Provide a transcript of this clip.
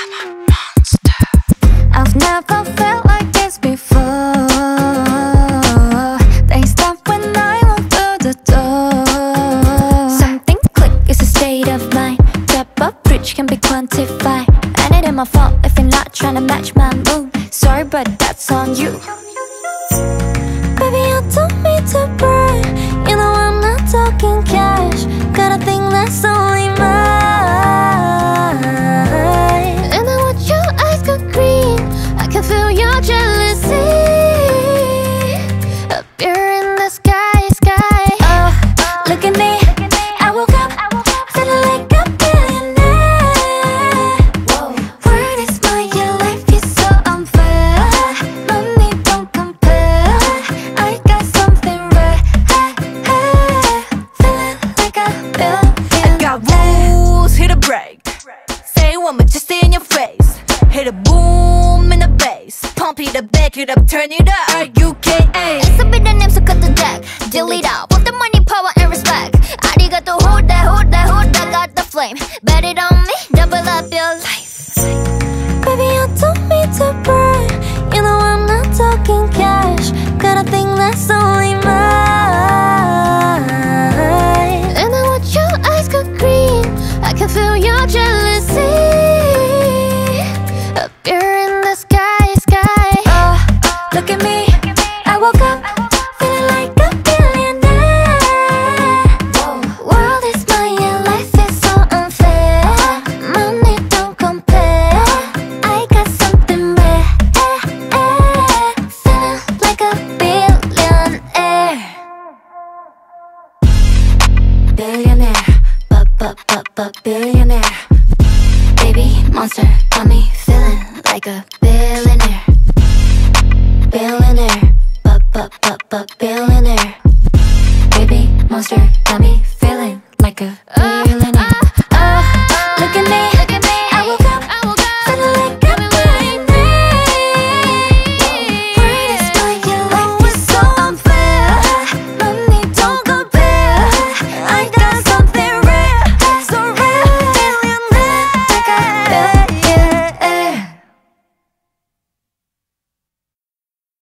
I've never felt like this before. They stop when I walk through the door. Something click, it's a state of mind. Step up, reach can be quantified. And it ain't my fault if you're not trying to match my mood. Sorry, but that's on you. Baby, I don't mean to brag. You know I'm not talking cash. Got a thing that's only mine. And I watch your eyes go green. I can feel your jealousy up here in the sky, sky. Oh, look at me. I woke up feeling like a billionaire. Whoa. Word is mine, your life is so unfair. Money don't compare. I got something rare. Feeling like a billionaire. I got rules, hit a break. Say one more, just stay in your face. Hit a boom in the bass. Pump it up, back it up, turn it up. R-U-K-A. It's a bit of name, so cut the deck. Delete out, put the money, power, and respect. Arigato, hold that, hold that, hold that. Got the flame, bet it on me, double up your life. Baby, I don't mean to brag. You know I'm not talking cash. Got a thing that's only mine. And I watch your eyes go green. I can feel your jealousy up here in the sky, sky. Oh, look at me. I woke up feeling like a billionaire. Whoa. World is mine, yeah, life is so unfair. Money don't compare. I got something rare. Feeling like a billionaire. Billionaire, billionaire. Baby monster got me feeling like a billionaire.